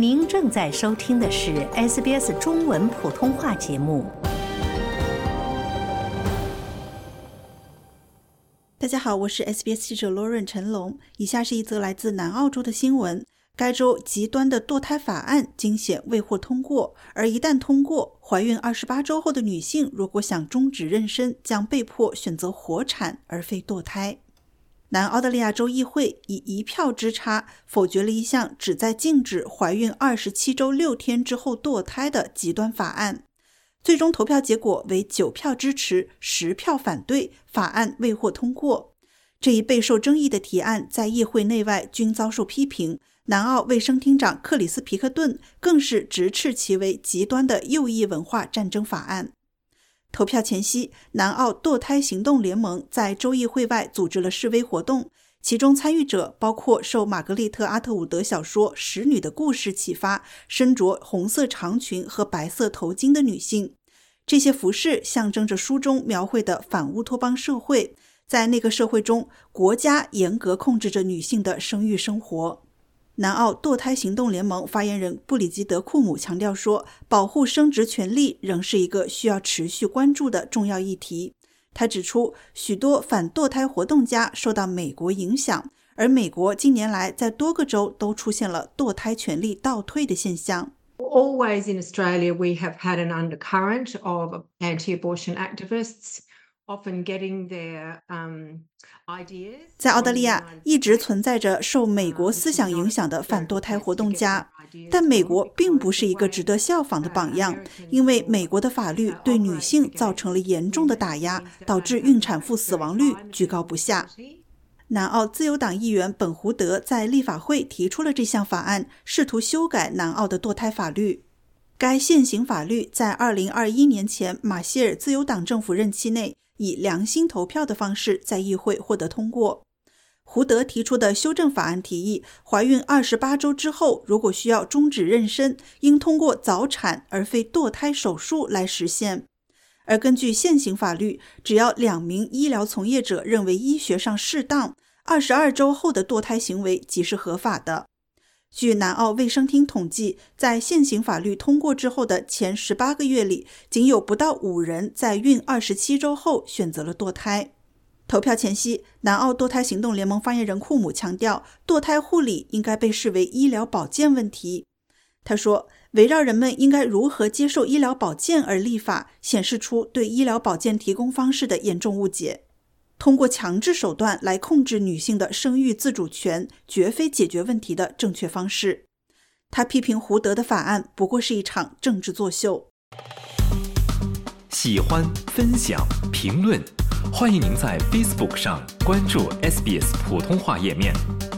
您正在收听的是 SBS 中文普通话节目。 大家好，我是 SBS 记者 Lauren 陈龙。以下是一则来自南澳洲的新闻。该州极端的堕胎法案惊险未获通过，而一旦通过，怀孕28周后的女性如果想终止妊娠，将被迫选择活产而非堕胎。南澳大利亚州议会以1票之差否决了一项旨在禁止怀孕27周6天之后堕胎的极端法案。最终投票结果为9票支持，10票反对，法案未获通过。这一备受争议的提案在议会内外均遭受批评，南澳卫生厅长克里斯皮克顿更是直斥其为极端的右翼文化战争法案。投票前夕，南澳堕胎行动联盟在州议会外组织了示威活动，其中参与者包括受玛格丽特·阿特伍德小说《使女的故事》启发，身着红色长裙和白色头巾的女性。这些服饰象征着书中描绘的反乌托邦社会，在那个社会中，国家严格控制着女性的生育生活。南澳堕胎行动联盟发言人布里吉德·库姆强调说，保护生殖权利仍是一个需要持续关注的重要议题。他指出，许多反堕胎活动家受到美国影响，而美国近年来在多个州都出现了堕胎权利倒退的现象。 Always in Australia, we have had an undercurrent of anti-abortion activists often getting their ideas. 在澳大利亚一直存在着受美国思想影响的反堕胎活动家，但美国并不是一个值得效仿的榜样，因为美国的法律对女性造成了严重的打压，导致孕产妇死亡率居高不下。南澳自由党议员本胡德在立法会提出了这项法案，试图修改南澳的堕胎法律。该现行法律在2021年前马歇尔自由党政府任期内以良心投票的方式在议会获得通过。胡德提出的修正法案提议，怀孕28周之后，如果需要终止妊娠，应通过早产而非堕胎手术来实现。而根据现行法律，只要2名医疗从业者认为医学上适当，22周后的堕胎行为即是合法的。据南澳卫生厅统计，在现行法律通过之后的前18个月里，仅有不到5人在孕27周后选择了堕胎。投票前夕，南澳堕胎行动联盟发言人库姆强调，堕胎护理应该被视为医疗保健问题。他说，围绕人们应该如何接受医疗保健而立法，显示出对医疗保健提供方式的严重误解。通过强制手段来控制女性的生育自主权，绝非解决问题的正确方式。他批评胡德的法案不过是一场政治作秀。 喜欢、分享、评论，欢迎您在 Facebook 上关注 SBS 普通话页面。